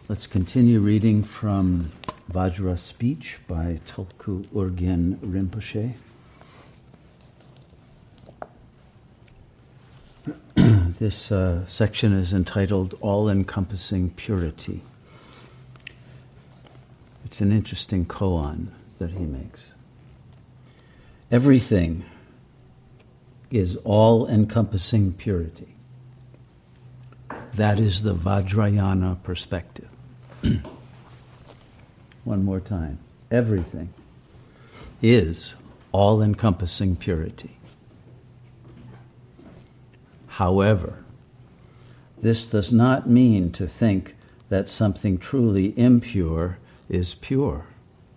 Let's continue reading from Vajra Speech by Tulku Urgyen Rinpoche. This section is entitled All-Encompassing Purity. It's an interesting koan that he makes. Everything is all-encompassing purity. That is the Vajrayana perspective. One more time. Everything is all-encompassing purity. However, this does not mean to think that something truly impure is pure.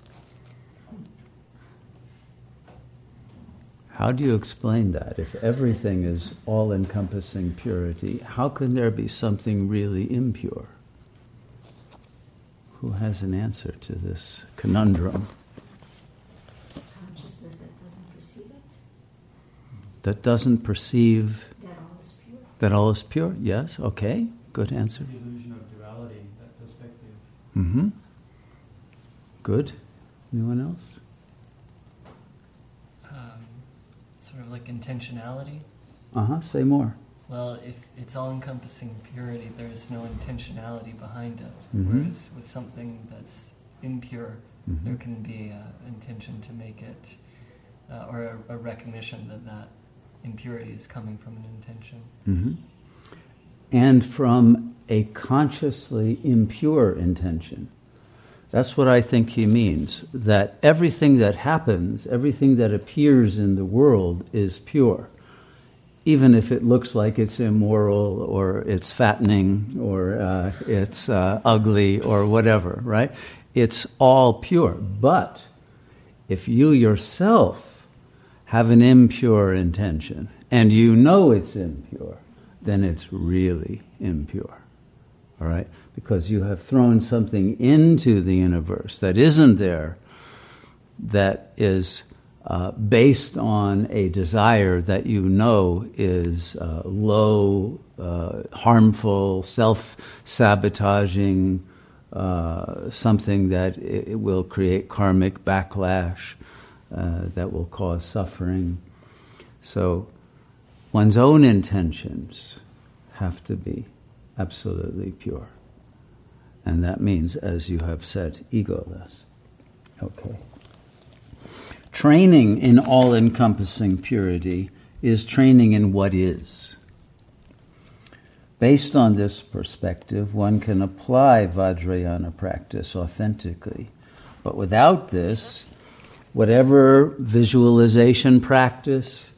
How do you explain that? If everything is all-encompassing purity, how can there be something really impure? Who has an answer to this conundrum? Consciousness that doesn't perceive it. That doesn't perceive That all is pure. that all is pure? Yes, okay, good answer. The illusion of duality, that perspective. Mm-hmm. Good. Anyone else? Sort of like intentionality. Say more. Well, if it's all-encompassing purity, there's no intentionality behind it. Mm-hmm. Whereas with something that's impure, there can be an intention to make it, or a recognition that impurity is coming from an intention. Mm-hmm. And from a consciously impure intention. That's what I think he means, that everything that happens, everything that appears in the world is pure. Even if it looks like it's immoral, or it's fattening, or it's ugly, or whatever, right? It's all pure. But if you yourself have an impure intention, and you know it's impure, then it's really impure, all right? Because you have thrown something into the universe that isn't there, that is based on a desire that you know is low, harmful, self-sabotaging, something that it will create karmic backlash, that will cause suffering. So one's own intentions have to be absolutely pure. And that means, as you have said, egoless. Okay. Training in all-encompassing purity is training in what is. Based on this perspective, one can apply Vajrayana practice authentically. But without this, whatever visualization practice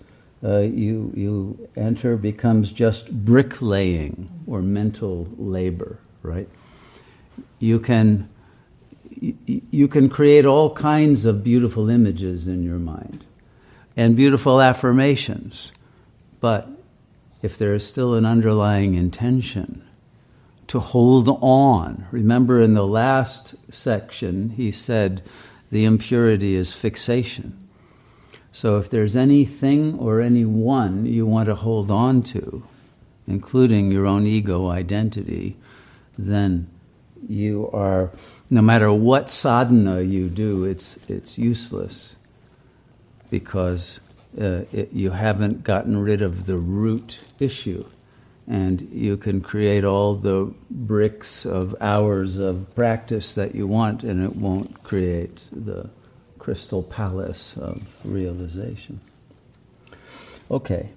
you enter becomes just bricklaying or mental labor, right? You can create all kinds of beautiful images in your mind and beautiful affirmations, but if there is still an underlying intention to hold on, remember in the last section he said the impurity is fixation. So if there's anything or anyone you want to hold on to, including your own ego identity, then you are, no matter what sadhana you do, it's useless, because you haven't gotten rid of the root issue, and you can create all the bricks of hours of practice that you want, and it won't create the crystal palace of realization. Okay.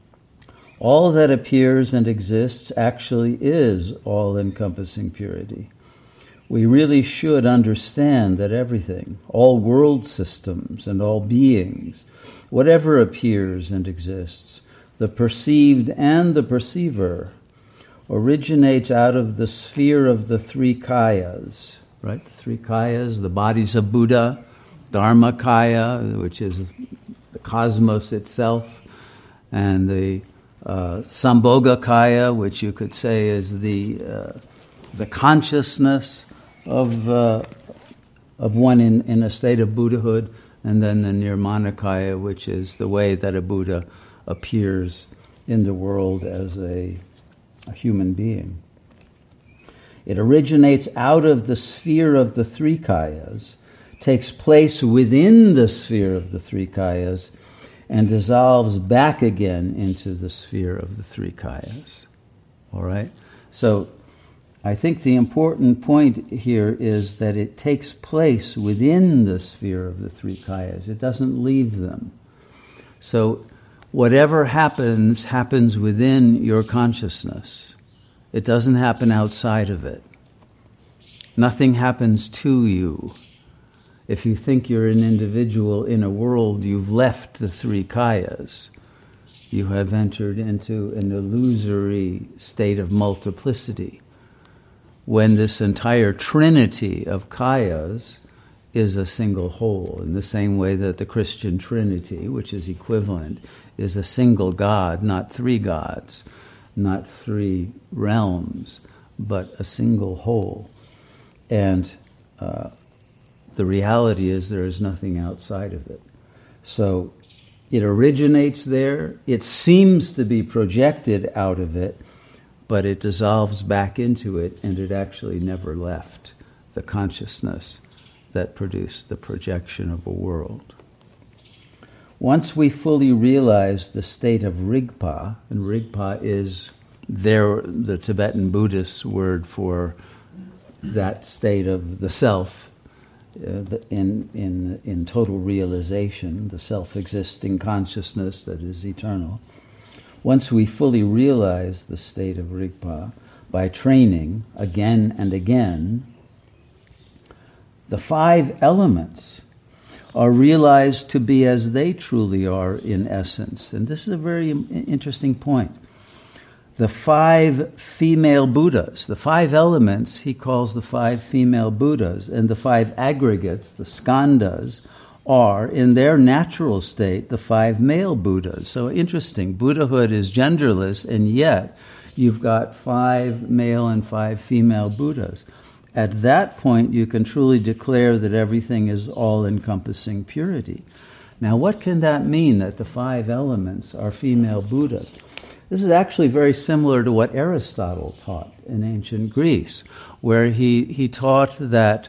All that appears and exists actually is all-encompassing purity. We really should understand that everything, all world systems and all beings, whatever appears and exists, the perceived and the perceiver, originates out of the sphere of the three kayas, right? The three kayas, the bodies of Buddha, Dharmakaya, which is the cosmos itself, and the Sambhogakaya, which you could say is the consciousness of one in a state of Buddhahood, and then the Nirmanakaya, which is the way that a Buddha appears in the world as a human being. It originates out of the sphere of the three kayas, takes place within the sphere of the three kayas, and dissolves back again into the sphere of the three kayas. All right? So I think the important point here is that it takes place within the sphere of the three kayas. It doesn't leave them. So whatever happens, happens within your consciousness. It doesn't happen outside of it. Nothing happens to you. If you think you're an individual in a world, you've left the three kayas. You have entered into an illusory state of multiplicity, when this entire trinity of kayas is a single whole, in the same way that the Christian Trinity, which is equivalent, is a single God, not three gods, not three realms, but a single whole. And the reality is there is nothing outside of it. So it originates there, it seems to be projected out of it, but it dissolves back into it, and it actually never left the consciousness that produced the projection of a world. Once we fully realize the state of Rigpa, and Rigpa is the Tibetan Buddhist word for that state of the self, in total realization, the self-existing consciousness that is eternal. Once we fully realize the state of Rigpa, by training again and again, the five elements are realized to be as they truly are in essence. And this is a very interesting point. The five female Buddhas, the five elements, he calls the five female Buddhas, and the five aggregates, the skandhas, are, in their natural state, the five male Buddhas. So interesting, Buddhahood is genderless, and yet you've got five male and five female Buddhas. At that point, you can truly declare that everything is all-encompassing purity. Now, what can that mean, that the five elements are female Buddhas? This is actually very similar to what Aristotle taught in ancient Greece, where he taught that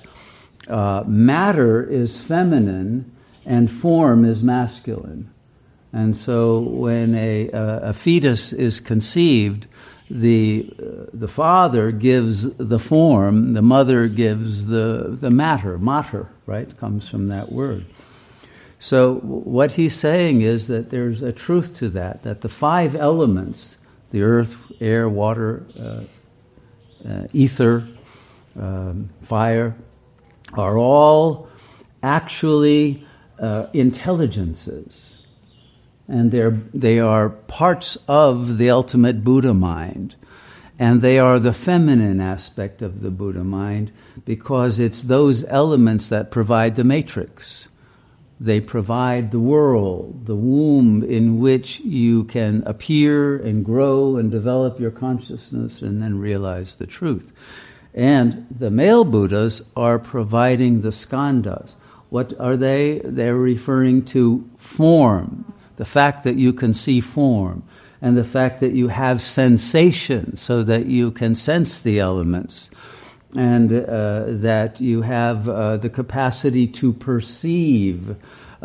matter is feminine and form is masculine. And so when a fetus is conceived, the father gives the form, the mother gives the matter. Mater, right, comes from that word. So what he's saying is that there's a truth to that the five elements, the earth, air, water, ether, fire, are all actually intelligences. And they are parts of the ultimate Buddha mind. And they are the feminine aspect of the Buddha mind because it's those elements that provide the matrix. They provide the world, the womb in which you can appear and grow and develop your consciousness and then realize the truth. And the male Buddhas are providing the skandhas. What are they? They're referring to form, the fact that you can see form, and the fact that you have sensation so that you can sense the elements, and that you have the capacity to perceive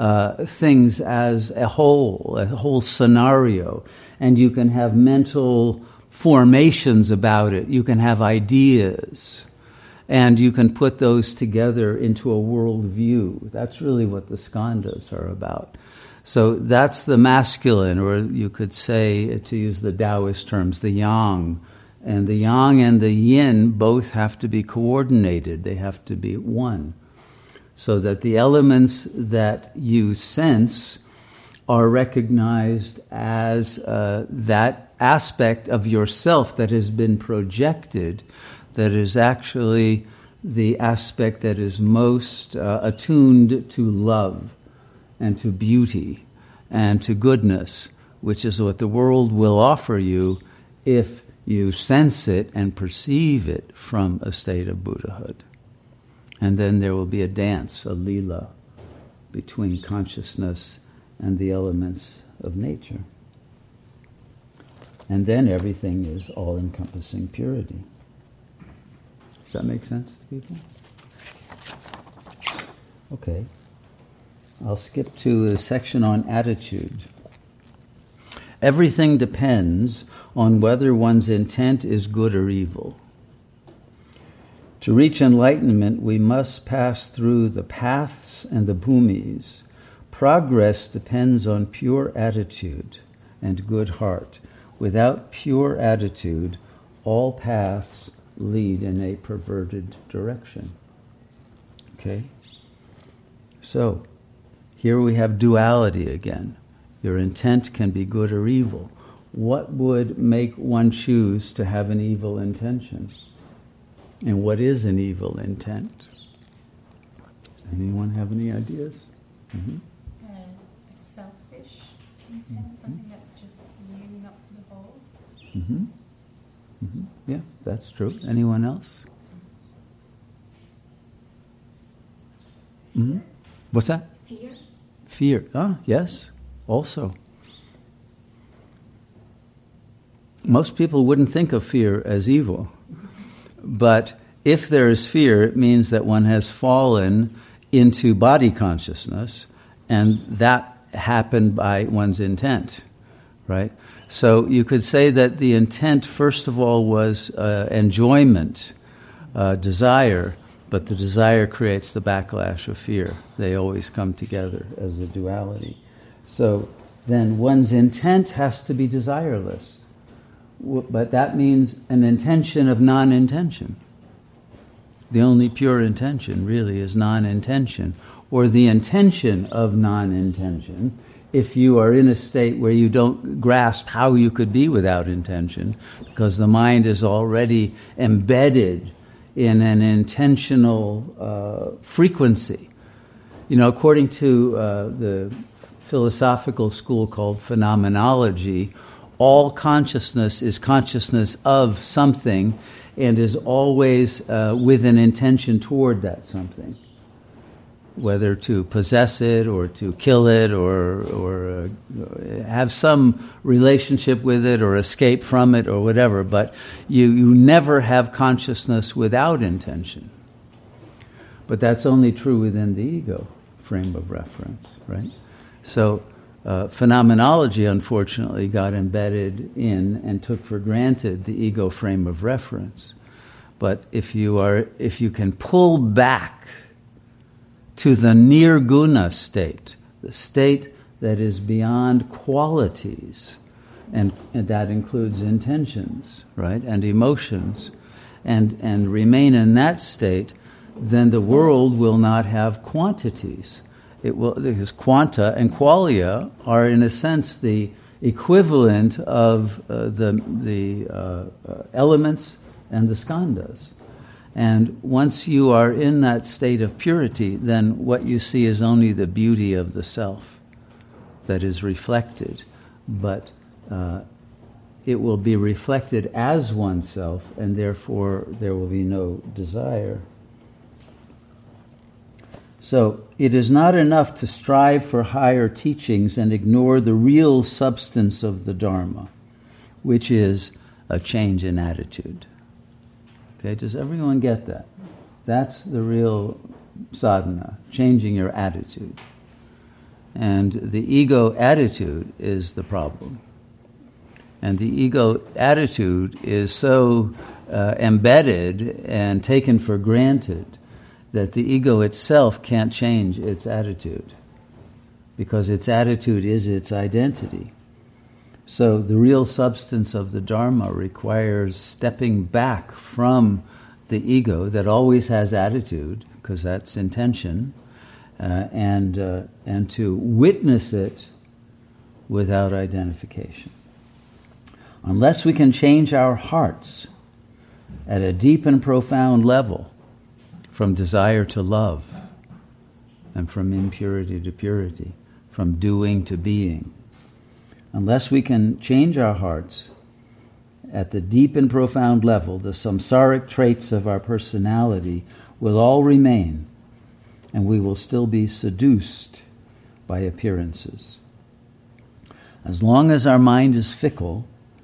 things as a whole scenario, and you can have mental formations about it. You can have ideas, and you can put those together into a worldview. That's really what the skandhas are about. So that's the masculine, or you could say, to use the Taoist terms, the yang. And the yang and the yin both have to be coordinated. They have to be one. So that the elements that you sense are recognized as that aspect of yourself that has been projected, that is actually the aspect that is most attuned to love and to beauty and to goodness, which is what the world will offer you if you sense it and perceive it from a state of Buddhahood. And then there will be a dance, a lila, between consciousness and the elements of nature. And then everything is all-encompassing purity. Does that make sense to people? Okay. I'll skip to the section on attitude. Everything depends on whether one's intent is good or evil. To reach enlightenment, we must pass through the paths and the bhumis. Progress depends on pure attitude and good heart. Without pure attitude, all paths lead in a perverted direction. Okay? So, here we have duality again. Your intent can be good or evil. What would make one choose to have an evil intention? And what is an evil intent? Does anyone have any ideas? Mm-hmm. A selfish intent, something that's just you, not the whole. Mm-hmm. Mm-hmm. Yeah, that's true. Anyone else? Mm-hmm. What's that? Fear. Fear. Yes, also. Most people wouldn't think of fear as evil. But if there is fear, it means that one has fallen into body consciousness, and that happened by one's intent, right? So you could say that the intent, first of all, was enjoyment, desire, but the desire creates the backlash of fear. They always come together as a duality. So then one's intent has to be desireless. But that means an intention of non-intention. The only pure intention really is non-intention, or the intention of non-intention, if you are in a state where you don't grasp how you could be without intention, because the mind is already embedded in an intentional frequency. You know, according to the philosophical school called phenomenology, all consciousness is consciousness of something and is always with an intention toward that something, whether to possess it or to kill it or have some relationship with it or escape from it or whatever. But you never have consciousness without intention. But that's only true within the ego frame of reference, right? So phenomenology, unfortunately, got embedded in and took for granted the ego frame of reference. But if you can pull back to the nirguna state, the state that is beyond qualities, and that includes intentions, right, and emotions, and remain in that state, then the world will not have quantities. It will, because quanta and qualia are, in a sense, the equivalent of the elements and the skandhas. And once you are in that state of purity, then what you see is only the beauty of the self that is reflected. But it will be reflected as oneself, and therefore there will be no desire. So it is not enough to strive for higher teachings and ignore the real substance of the Dharma, which is a change in attitude. Okay, does everyone get that? That's the real sadhana, changing your attitude. And the ego attitude is the problem. And the ego attitude is so embedded and taken for granted that the ego itself can't change its attitude, because its attitude is its identity. So the real substance of the Dharma requires stepping back from the ego that always has attitude, because that's intention, and to witness it without identification. Unless we can change our hearts at a deep and profound level, from desire to love, and from impurity to purity, from doing to being. Unless we can change our hearts at the deep and profound level, the samsaric traits of our personality will all remain, and we will still be seduced by appearances. As long as our mind is fickle,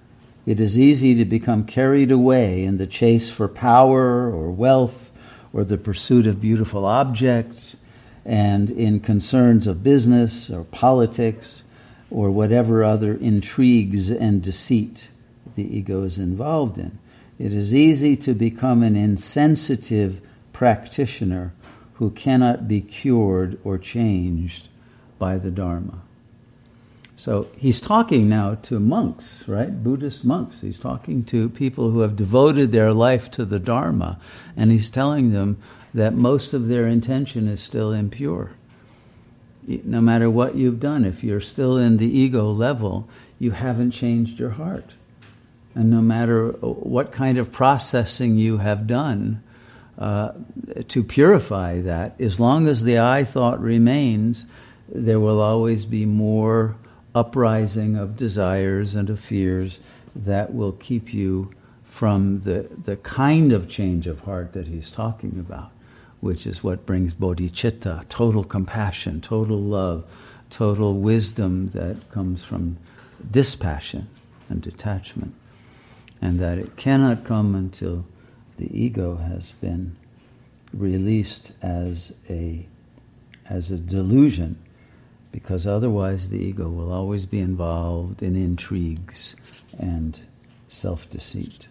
It is easy to become carried away in the chase for power or wealth or the pursuit of beautiful objects and in concerns of business or politics or whatever other intrigues and deceit the ego is involved in. It is easy to become an insensitive practitioner who cannot be cured or changed by the Dharma. So he's talking now to monks, right? Buddhist monks. He's talking to people who have devoted their life to the Dharma, and he's telling them that most of their intention is still impure. No matter what you've done, if you're still in the ego level, you haven't changed your heart. And no matter what kind of processing you have done to purify that, as long as the I thought remains, there will always be more uprising of desires and of fears that will keep you from the kind of change of heart that he's talking about, which is what brings bodhicitta, total compassion, total love, total wisdom that comes from dispassion and detachment. And that it cannot come until the ego has been released as a delusion, because otherwise the ego will always be involved in intrigues and self-deceit.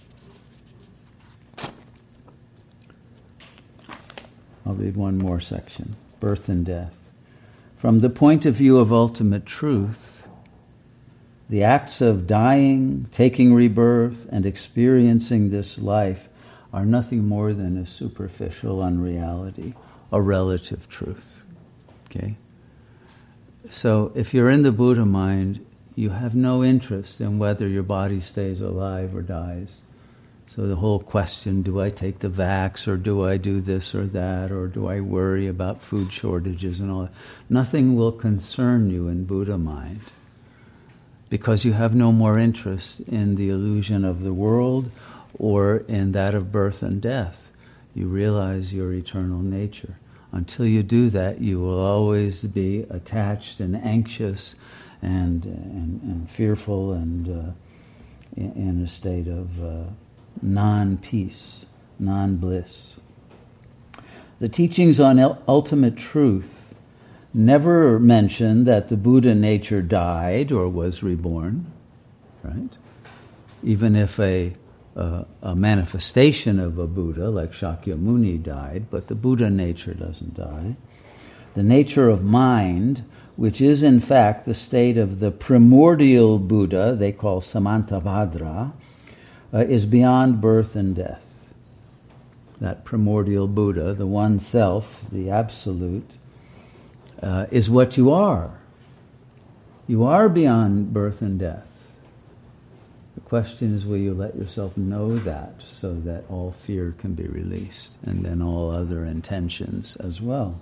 I'll read one more section, birth and death. From the point of view of ultimate truth, the acts of dying, taking rebirth, and experiencing this life are nothing more than a superficial unreality, a relative truth. Okay? So if you're in the Buddha mind, you have no interest in whether your body stays alive or dies. So the whole question, do I take the vax, or do I do this or that, or do I worry about food shortages and all that? Nothing will concern you in Buddha mind, because you have no more interest in the illusion of the world or in that of birth and death. You realize your eternal nature. Until you do that, you will always be attached and anxious and fearful and in a state of non-peace, non-bliss. The teachings on ultimate truth never mention that the Buddha nature died or was reborn, right? Even if a manifestation of a Buddha like Shakyamuni died, but the Buddha nature doesn't die. The nature of mind, which is in fact the state of the primordial Buddha, they call Samantabhadra, is beyond birth and death. That primordial Buddha, the one self, the absolute, is what you are. You are beyond birth and death. The question is, will you let yourself know that so that all fear can be released, and then all other intentions as well.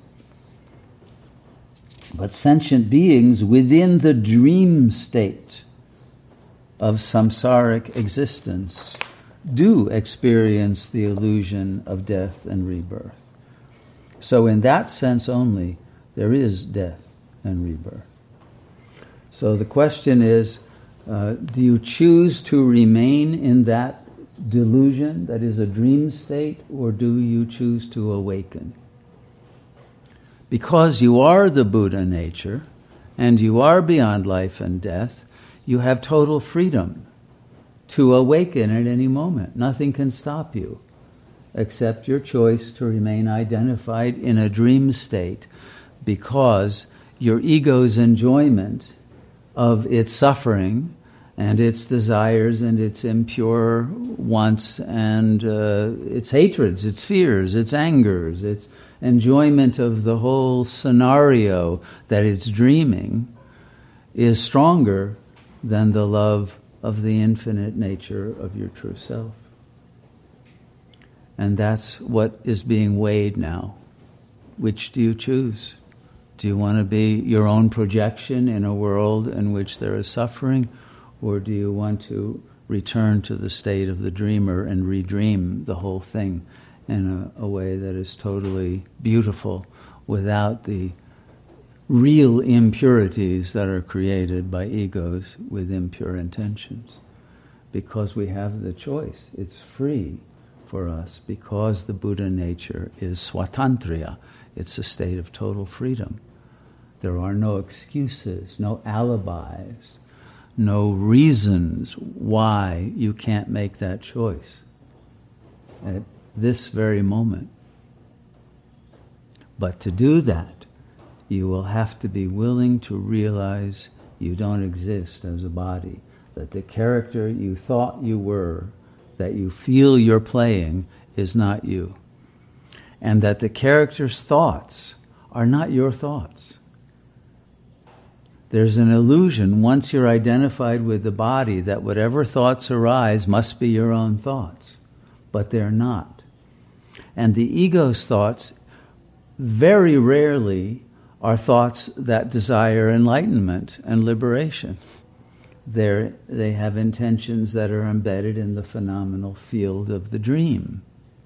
But sentient beings within the dream state of samsaric existence do experience the illusion of death and rebirth. So in that sense only, there is death and rebirth. So the question is, do you choose to remain in that delusion that is a dream state, or do you choose to awaken? Because you are the Buddha nature, and you are beyond life and death, you have total freedom to awaken at any moment. Nothing can stop you, except your choice to remain identified in a dream state, because your ego's enjoyment of its suffering and its desires and its impure wants and its hatreds, its fears, its angers, its enjoyment of the whole scenario that it's dreaming is stronger than the love of the infinite nature of your true self. And that's what is being weighed now. Which do you choose? Do you want to be your own projection in a world in which there is suffering, or do you want to return to the state of the dreamer and redream the whole thing in a way that is totally beautiful without the real impurities that are created by egos with impure intentions? because we have the choice. It's free for us because the Buddha nature is swatantriya. It's a state of total freedom. There are no excuses, no alibis, no reasons why you can't make that choice at this very moment. But to do that, you will have to be willing to realize you don't exist as a body, that the character you thought you were, that you feel you're playing, is not you. And that the character's thoughts are not your thoughts. There's an illusion, once you're identified with the body, that whatever thoughts arise must be your own thoughts. But they're not. And the ego's thoughts very rarely are thoughts that desire enlightenment and liberation. They have intentions that are embedded in the phenomenal field of the dream.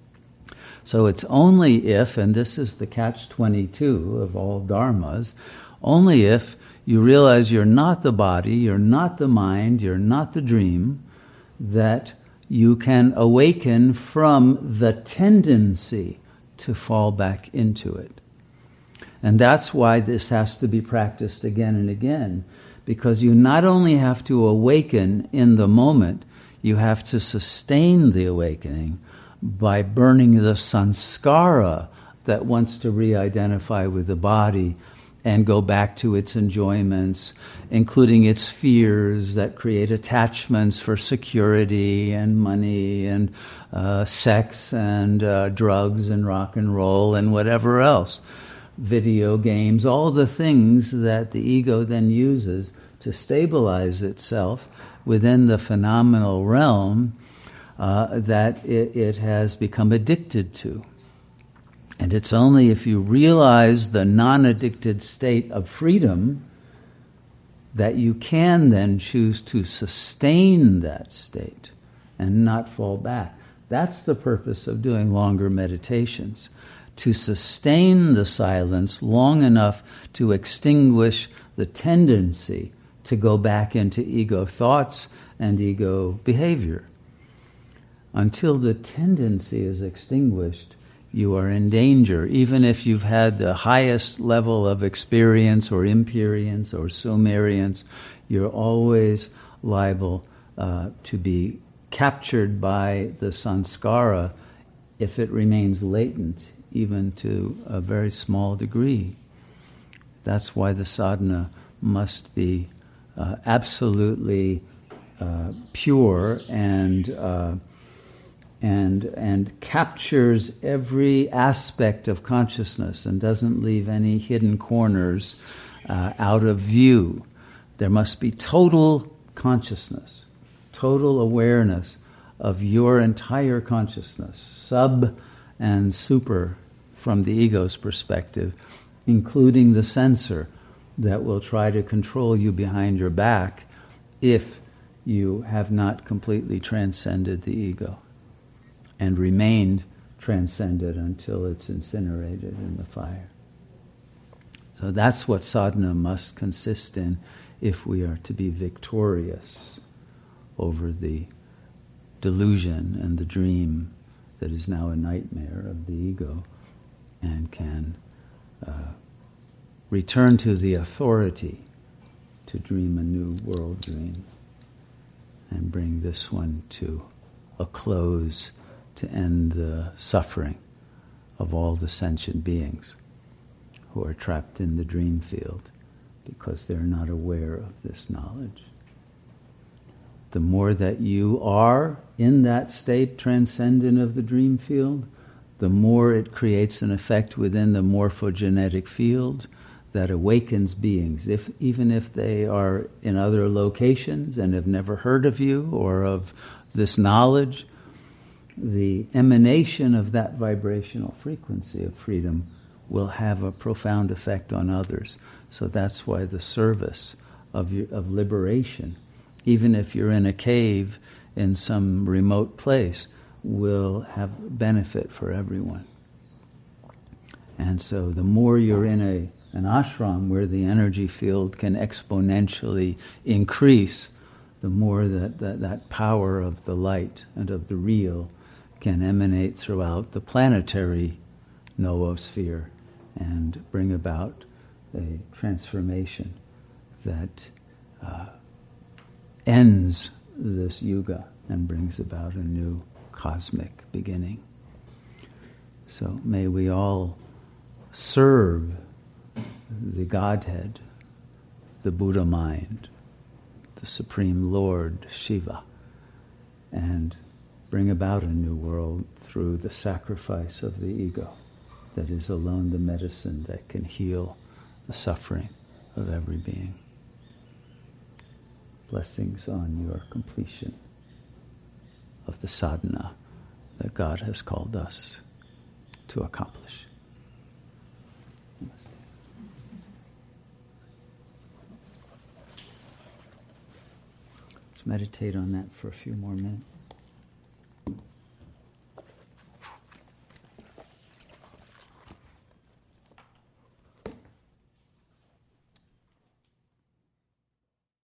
So it's only if, and this is the catch-22 of all dharmas, only if you realize you're not the body, you're not the mind, you're not the dream, that you can awaken from the tendency to fall back into it. And that's why this has to be practiced again and again, because you not only have to awaken in the moment, you have to sustain the awakening by burning the samskara that wants to re-identify with the body and go back to its enjoyments, including its fears that create attachments for security and money and sex and drugs and rock and roll and whatever else. Video games, all the things that the ego then uses to stabilize itself within the phenomenal realm that it has become addicted to. And it's only if you realize the non-addicted state of freedom that you can then choose to sustain that state and not fall back. That's the purpose of doing longer meditations, to sustain the silence long enough to extinguish the tendency to go back into ego thoughts and ego behavior. Until the tendency is extinguished, you are in danger. Even if you've had the highest level of experience or imperience or sumerience, you're always liable to be captured by the samskara if it remains latent, even to a very small degree. That's why the sadhana must be absolutely pure and captures every aspect of consciousness and doesn't leave any hidden corners out of view. There must be total consciousness, total awareness of your entire consciousness, sub and super from the ego's perspective, including the censor that will try to control you behind your back if you have not completely transcended the ego and remained transcended until it's incinerated in the fire. So that's what sadhana must consist in if we are to be victorious over the delusion and the dream that is now a nightmare of the ego and can return to the authority to dream a new world dream and bring this one to a close to end the suffering of all the sentient beings who are trapped in the dream field because they're not aware of this knowledge. The more that you are in that state transcendent of the dream field, the more it creates an effect within the morphogenetic field that awakens beings, even if they are in other locations and have never heard of you or of this knowledge. The emanation of that vibrational frequency of freedom will have a profound effect on others. So that's why the service of liberation, even if you're in a cave in some remote place, will have benefit for everyone. And so the more you're in an ashram where the energy field can exponentially increase, the more that power of the light and of the real can emanate throughout the planetary noosphere and bring about a transformation that ends this yuga and brings about a new cosmic beginning. So may we all serve the Godhead, the Buddha mind, the Supreme Lord Shiva, and bring about a new world through the sacrifice of the ego that is alone the medicine that can heal the suffering of every being. Blessings on your completion of the sadhana that God has called us to accomplish. Let's meditate on that for a few more minutes.